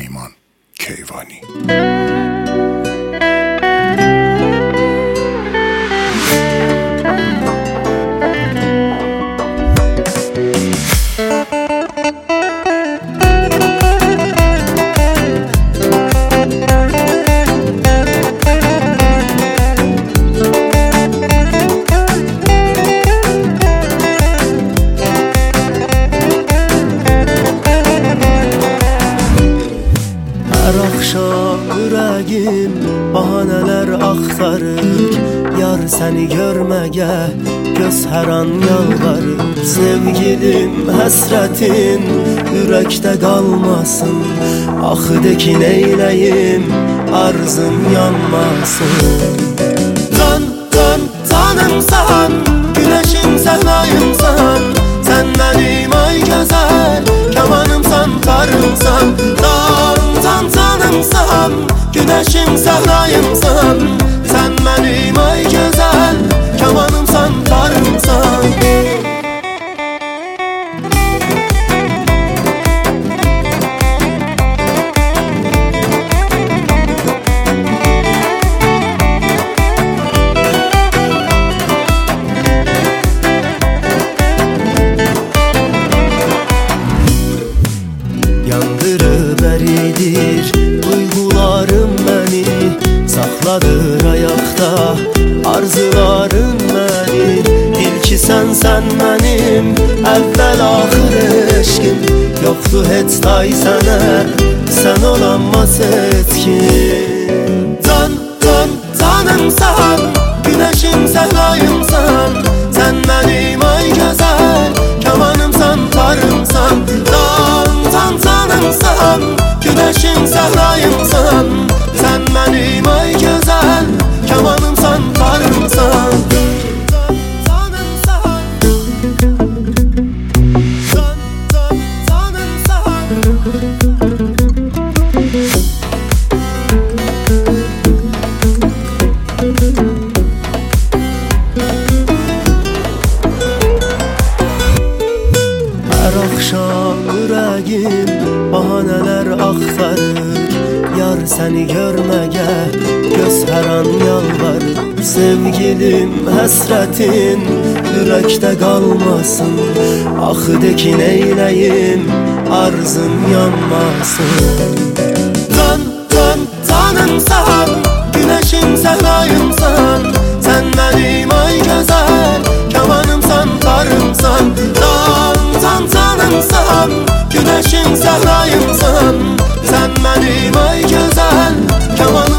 Süleyman Keyvani. Her akşam yüreğim bahaneler aktarır, yar seni görmeye göz her an yalvarır. Sevgilim hasretin yürekte kalmasın, ah de ki neyleyim arzım yanmasın. Can can canımsan, güneşim sen ayımsan, sen benim ay güzel kemanımsan karımsan. Canımsan, güneşim sahrayımsan, sen benim ay güzel kemanımsan karımsan. Yandırıveridir duygularım beni, saxladır ayakta arzularım beni. İlki sen benim, evvel ahır eşkim, yoktu heç tay sənə, sen olanmaz etkin. Can can canımsan, güneşim sahrayımsan, sen benim ay güzel kemanımsan karımsan. Canımsan, güneşim sahrayımsan, sen benim ay güzel kemanımsan karımsan. Canımsan, her akşam yüreğim bahaneler aktarır, yar seni görmeye göz her an yalvarır. Sevgilim hasretin yürekte kalmasın, ah de ki neyleyim arzım yanmasın. Can can canımsan, güneşim sahrayımsan, sen benim ay güzel kemanımsan karımsan. Canımsan, güneşim sahrayımsan, sen benim ay güzel kemanımsan.